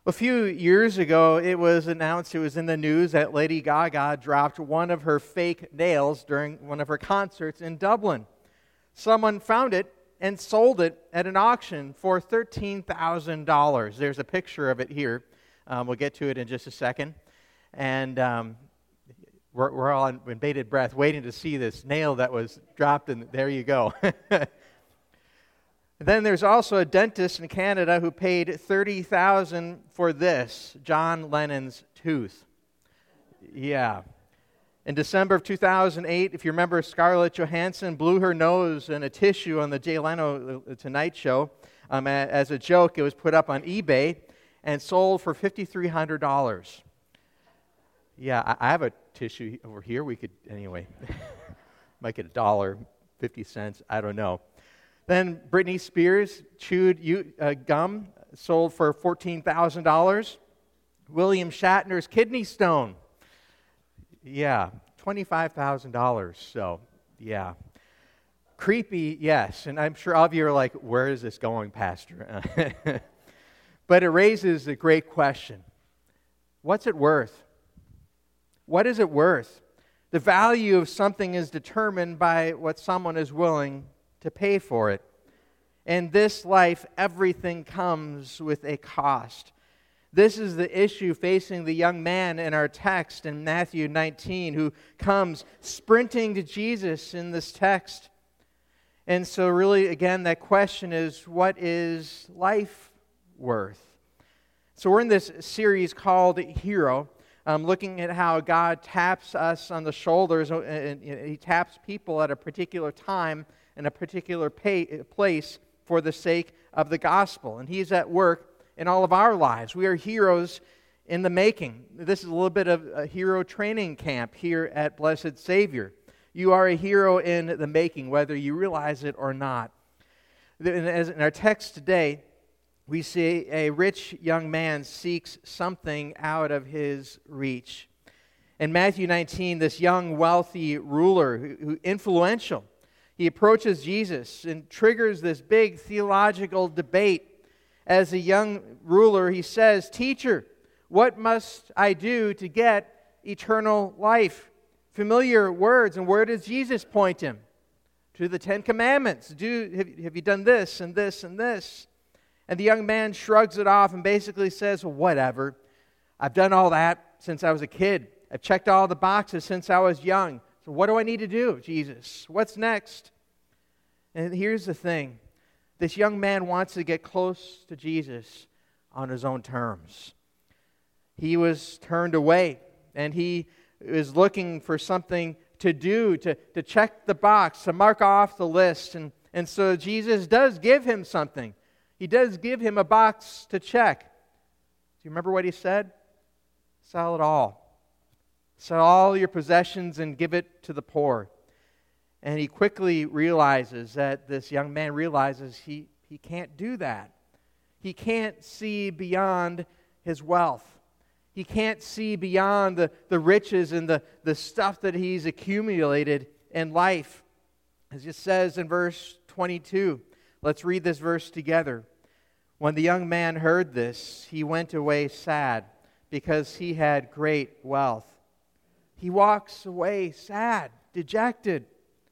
A few years ago, it was announced, it was in the news, that Lady Gaga dropped one of her fake nails during one of her concerts in Dublin. Someone found it and sold it at an auction for $13,000. There's a picture of it here. We'll get to it in just a second. And we're all in bated breath waiting to see this nail that was dropped, and there you go. Then there's also a dentist in Canada who paid $30,000 for this, John Lennon's tooth. Yeah. In December of 2008, if you remember, Scarlett Johansson blew her nose in a tissue on the Jay Leno Tonight Show. As a joke, it was put up on eBay and sold for $5,300. Yeah, I have a tissue over here. We could, anyway, might get $1.50, I don't know. Then Britney Spears chewed gum, sold for $14,000. William Shatner's kidney stone, yeah, $25,000. So, yeah. Creepy, yes. And I'm sure all of you are like, where is this going, Pastor? But it raises a great question. What's it worth? What is it worth? The value of something is determined by what someone is willing to pay for it. In this life, everything comes with a cost. This is the issue facing the young man in our text in Matthew 19 who comes sprinting to Jesus in this text. And so really, again, that question is, what is life worth? So we're in this series called Hero, looking at how God taps us on the shoulders, and He taps people at a particular time in a particular place for the sake of the gospel. And He's at work in all of our lives. We are heroes in the making. This is a little bit of a hero training camp here at Blessed Savior. You are a hero in the making, whether you realize it or not. In our text today, we see a rich young man seeks something out of his reach. In Matthew 19, this young, wealthy ruler, who influential, he approaches Jesus and triggers this big theological debate. As a young ruler, he says, "Teacher, what must I do to get eternal life?" Familiar words, and where does Jesus point him? To the Ten Commandments. Have you done this and this and this? And the young man shrugs it off and basically says, well, whatever. I've done all that since I was a kid. I've checked all the boxes since I was young. So what do I need to do, Jesus? What's next? And here's the thing. This young man wants to get close to Jesus on his own terms. He was turned away, and he is looking for something to do, to check the box, to mark off the list. And so Jesus does give him something. He does give him a box to check. Do you remember what he said? Sell it all. Sell all your possessions and give it to the poor. And he quickly realizes that this young man realizes he can't do that. He can't see beyond his wealth. He can't see beyond the riches and the stuff that he's accumulated in life. As it says in verse 22, let's read this verse together. When the young man heard this, he went away sad because he had great wealth. He walks away sad, dejected.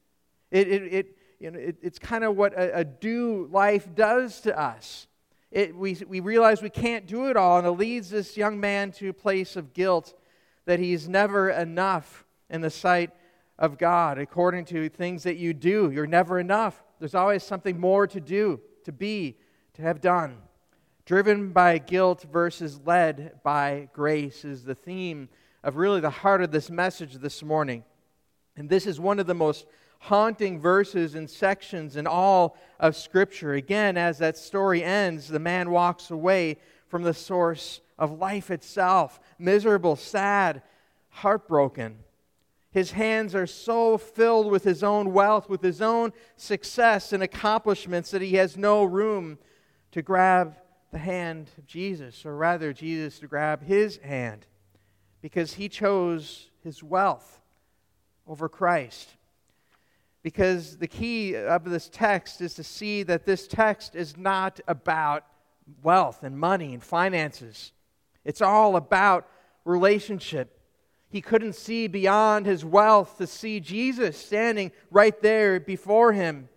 It's kind of what a do life does to us. We realize we can't do it all, and it leads this young man to a place of guilt that he's never enough in the sight of God. According to things that you do, you're never enough. There's always something more to do, to be, to have done. Driven by guilt versus led by grace is the theme of really the heart of this message this morning. And this is one of the most haunting verses and sections in all of Scripture. Again, as that story ends, the man walks away from the source of life itself, miserable, sad, heartbroken. His hands are so filled with his own wealth, with his own success and accomplishments, that he has no room to grab the hand of Jesus, or rather Jesus to grab his hand, because he chose his wealth over Christ. Because the key of this text is to see that this text is not about wealth and money and finances. It's all about relationship. He couldn't see beyond his wealth to see Jesus standing right there before him.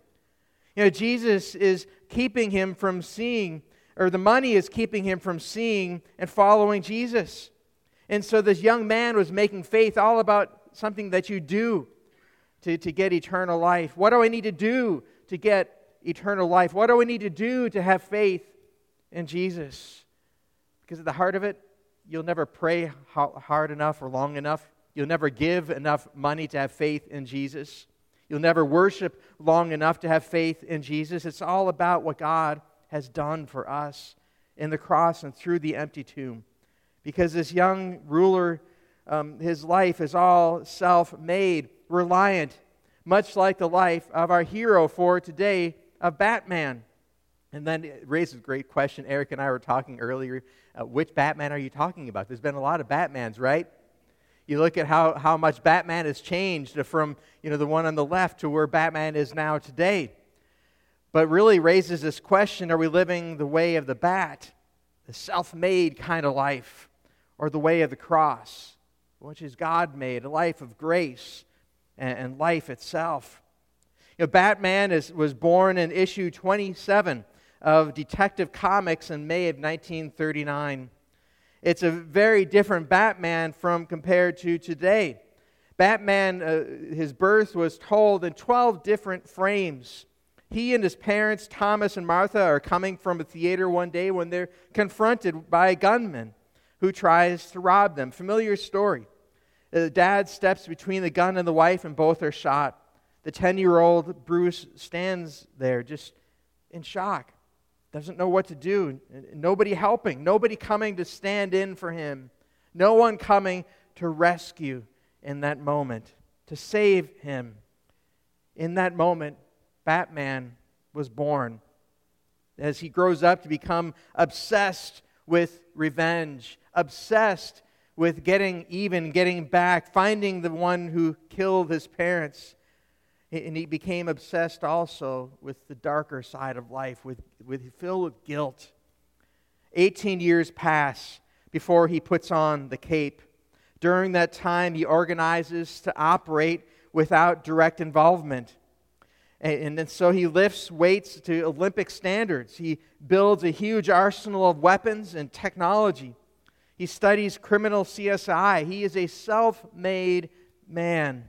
Jesus is keeping him from seeing, or the money is keeping him from seeing and following Jesus. And so this young man was making faith all about something that you do to get eternal life. What do I need to do to get eternal life? What do I need to do to have faith in Jesus? Because at the heart of it, you'll never pray hard enough or long enough. You'll never give enough money to have faith in Jesus. You'll never worship long enough to have faith in Jesus. It's all about what God has done for us in the cross and through the empty tomb. Because this young ruler, his life is all self-made, reliant, much like the life of our hero for today, of Batman. And then it raises a great question. Eric and I were talking earlier, which Batman are you talking about? There's been a lot of Batmans, right? You look at how much Batman has changed from the one on the left to where Batman is now today. But really raises this question, are we living the way of the bat, the self-made kind of life, or the way of the cross, which is God-made, a life of grace and life itself? Batman was born in issue 27 of Detective Comics in May of 1939. It's a very different Batman compared to today. Batman, his birth was told in 12 different frames. He and his parents, Thomas and Martha, are coming from a theater one day when they're confronted by a gunman who tries to rob them. Familiar story. The dad steps between the gun and the wife, and both are shot. The 10-year-old Bruce stands there just in shock. Doesn't know what to do. Nobody helping. Nobody coming to stand in for him. No one coming to rescue in that moment, to save him. In that moment, Batman was born. As he grows up to become obsessed with revenge, obsessed with getting even, getting back, finding the one who killed his parents. And he became obsessed also with the darker side of life, filled with guilt. 18 years pass before he puts on the cape. During that time, he organizes to operate without direct involvement. And so he lifts weights to Olympic standards. He builds a huge arsenal of weapons and technology. He studies criminal CSI. He is a self-made man.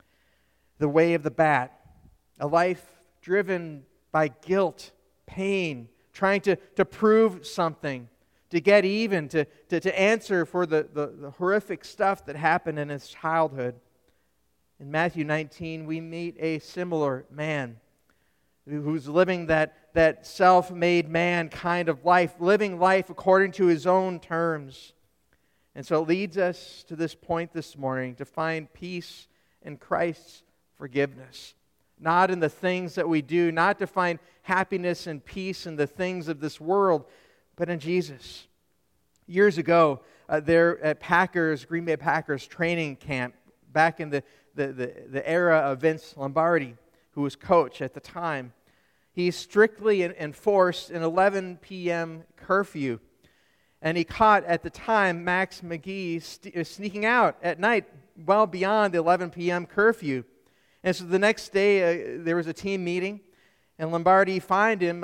The way of the bat, a life driven by guilt, pain, trying to prove something, to get even, to answer for the horrific stuff that happened in his childhood. In Matthew 19, we meet a similar man who's living that self-made man kind of life, living life according to his own terms. And so it leads us to this point this morning, to find peace in Christ's forgiveness. Not in the things that we do, not to find happiness and peace in the things of this world, but in Jesus. Years ago, there at Green Bay Packers training camp, back in the era of Vince Lombardi, who was coach at the time, he strictly enforced an 11 p.m. curfew. And he caught, at the time, Max McGee sneaking out at night well beyond the 11 p.m. curfew. And so the next day, there was a team meeting, and Lombardi fined him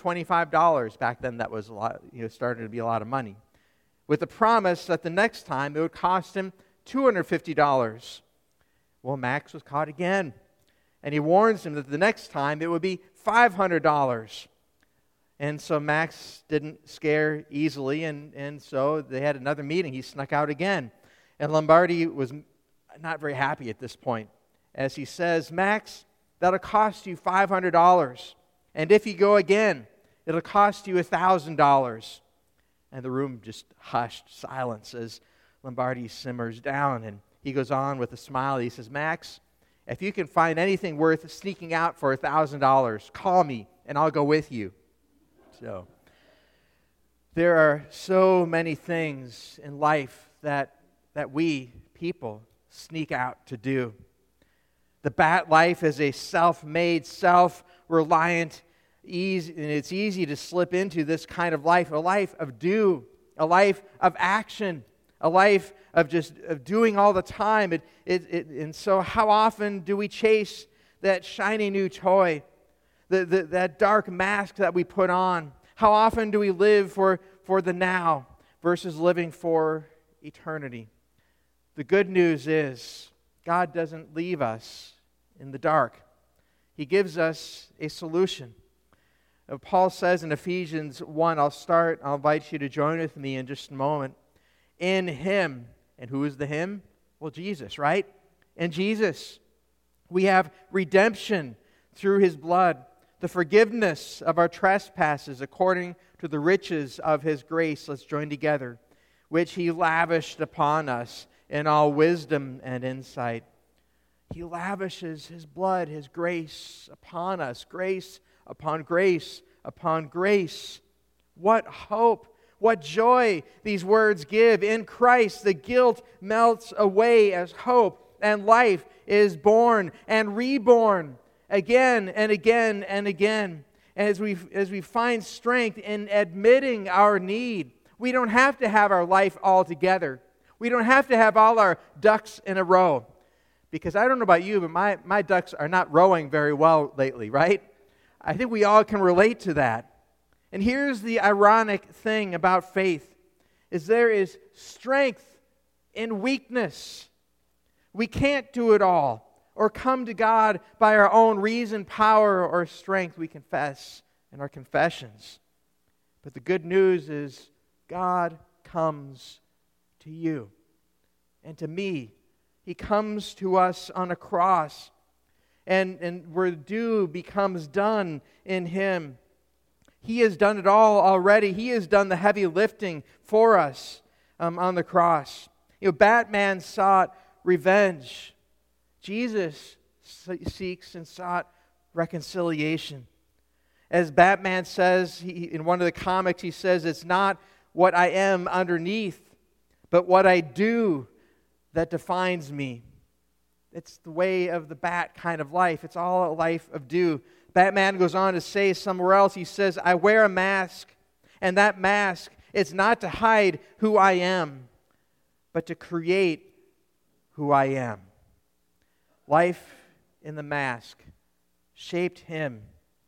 $125. Back then, that was a lot, started to be a lot of money, with the promise that the next time it would cost him $250. Well, Max was caught again, and he warns him that the next time it would be $500. And so Max didn't scare easily, and so they had another meeting. He snuck out again, and Lombardi was not very happy at this point, as he says, "Max, that'll cost you $500. And if you go again, it'll cost you $1,000. And the room just hushed, silence, as Lombardi simmers down. And he goes on with a smile. He says, "Max, if you can find anything worth sneaking out for $1,000, call me and I'll go with you." So there are so many things in life that we people sneak out to do. The bat life is a self-made, self-reliant, and it's easy to slip into this kind of life, a life of do a life of action, a life of just of doing all the time. And so how often do we chase that shiny new toy, that dark mask that we put on? How often do we live for the now versus living for eternity? The good news is God doesn't leave us in the dark. He gives us a solution. Paul says in Ephesians 1, I'll invite you to join with me in just a moment. In Him, and who is the Him? Well, Jesus, right? In Jesus, we have redemption through His blood, the forgiveness of our trespasses according to the riches of His grace. Let's join together, which He lavished upon us in all wisdom and insight. He lavishes His blood, His grace upon us, grace upon grace upon grace. What hope, what joy these words give. In Christ, the guilt melts away as hope, and life is born and reborn again and again and again. As we find strength in admitting our need, we don't have to have our life all together. We don't have to have all our ducks in a row. Because I don't know about you, but my ducks are not rowing very well lately, right? I think we all can relate to that. And here's the ironic thing about faith, is there is strength in weakness. We can't do it all or come to God by our own reason, power, or strength, we confess in our confessions. But the good news is God comes to you and to me. He comes to us on a cross, and where due becomes done in Him. He has done it all already. He has done the heavy lifting for us on the cross. Batman sought revenge. Jesus seeks and sought reconciliation. As Batman says, in one of the comics, he says, it's not what I am underneath, but what I do that defines me. It's the way of the bat kind of life. It's all a life of do. Batman goes on to say somewhere else, he says, I wear a mask, and that mask is not to hide who I am, but to create who I am. Life in the mask shaped him.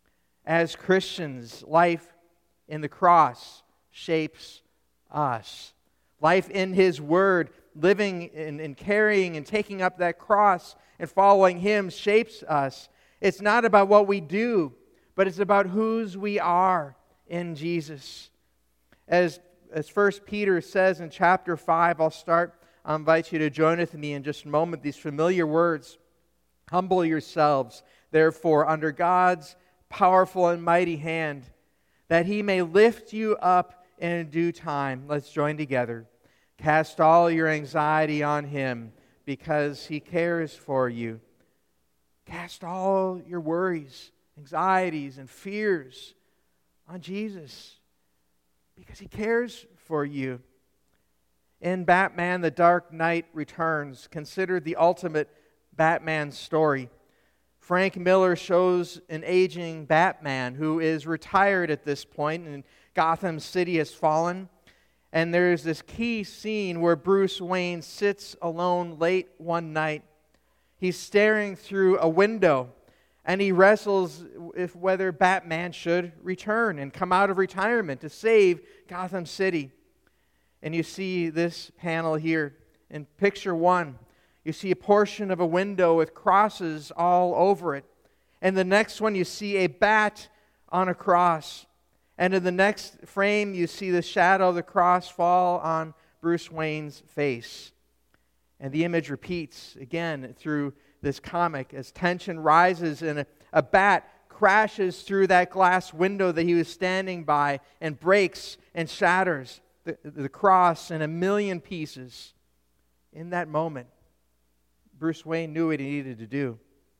As Christians, life in the cross shapes us. Life in His Word, living and carrying and taking up that cross and following Him shapes us. It's not about what we do, but it's about whose we are in Jesus. As 1 Peter says in chapter 5, I'll invite you to join with me in just a moment, these familiar words. Humble yourselves, therefore, under God's powerful and mighty hand, that He may lift you up in due time. Let's join together. Cast all your anxiety on Him, because He cares for you. Cast all your worries, anxieties, and fears on Jesus, because He cares for you. In Batman, The Dark Knight Returns, consider the ultimate Batman story. Frank Miller shows an aging Batman who is retired at this point, and Gotham City has fallen. And there's this key scene where Bruce Wayne sits alone late one night. He's staring through a window, and he wrestles with whether Batman should return and come out of retirement to save Gotham City. And you see this panel here. In picture 1, you see a portion of a window with crosses all over it. And the next one, you see a bat on a cross. And in the next frame, you see the shadow of the cross fall on Bruce Wayne's face. And the image repeats again through this comic as tension rises and a bat crashes through that glass window that he was standing by and breaks and shatters the cross in a million pieces. In that moment, Bruce Wayne knew what he needed to do.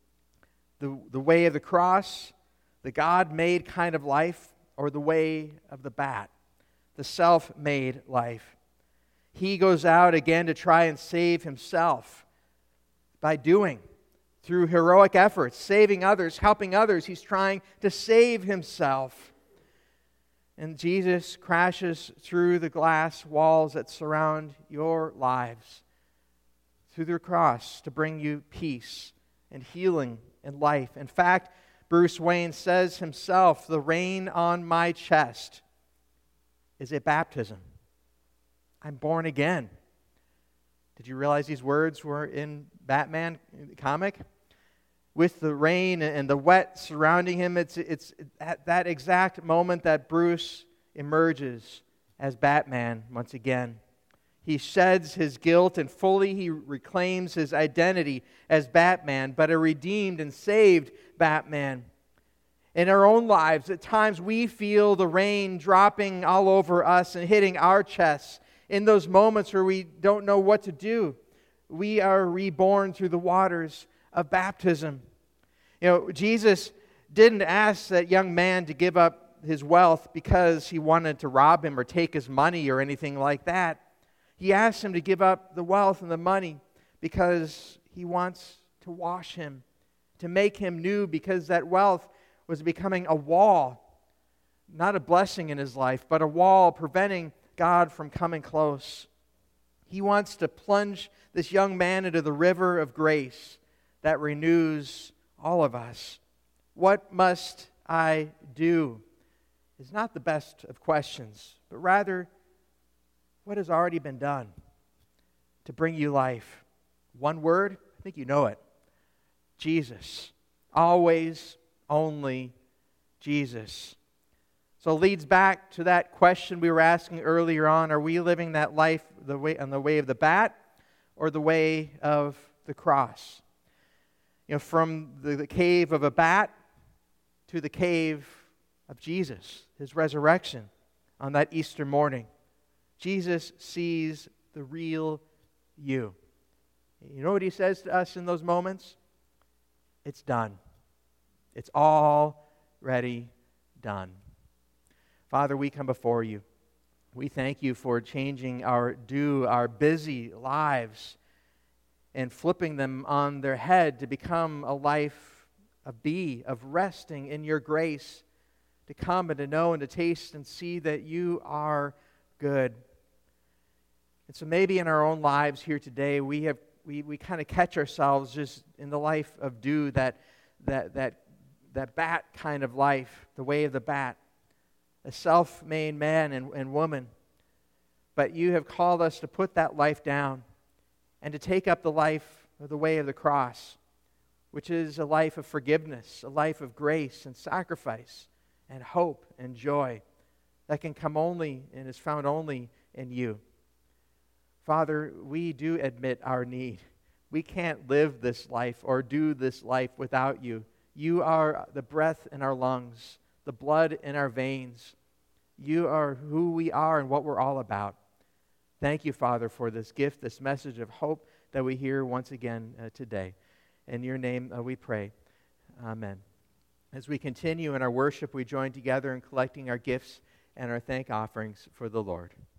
The way of the cross, the God-made kind of life, or the way of the bat, the self-made life. He goes out again to try and save himself by doing, through heroic efforts, saving others, helping others. He's trying to save himself. And Jesus crashes through the glass walls that surround your lives, through the cross, to bring you peace and healing and life. In fact, Bruce Wayne says himself, the rain on my chest is a baptism. I'm born again. Did you realize these words were in Batman comic? With the rain and the wet surrounding him, it's at that exact moment that Bruce emerges as Batman once again. He sheds his guilt and fully he reclaims his identity as Batman, but a redeemed and saved Batman. In our own lives, at times we feel the rain dropping all over us and hitting our chests. In those moments where we don't know what to do, we are reborn through the waters of baptism. You know, Jesus didn't ask that young man to give up his wealth because he wanted to rob him or take his money or anything like that. He asked him to give up the wealth and the money because he wants to wash him, to make him new, because that wealth was becoming a wall, not a blessing in his life, but a wall preventing God from coming close. He wants to plunge this young man into the river of grace that renews all of us. What must I do? Is not the best of questions, but rather what has already been done to bring you life. One word, I think you know it. Jesus. Always, only Jesus. So it leads back to that question we were asking earlier on. Are we living that life on the way of the bat or the way of the cross? You know, from the cave of a bat to the cave of Jesus, his resurrection on that Easter morning. Jesus sees the real you. You know what he says to us in those moments? It's done. It's already done. Father, we come before you. We thank you for changing our busy lives and flipping them on their head to become a life of resting in your grace, to come and to know and to taste and see that you are good. And so maybe in our own lives here today, we kind of catch ourselves just in the life of that bat kind of life, the way of the bat, a self-made man and woman. But you have called us to put that life down and to take up the life of the way of the cross, which is a life of forgiveness, a life of grace and sacrifice and hope and joy that can come only and is found only in you. Father, we do admit our need. We can't live this life or do this life without you. You are the breath in our lungs, the blood in our veins. You are who we are and what we're all about. Thank you, Father, for this gift, this message of hope that we hear once again today. In your name we pray. Amen. As we continue in our worship, we join together in collecting our gifts and our thank offerings for the Lord.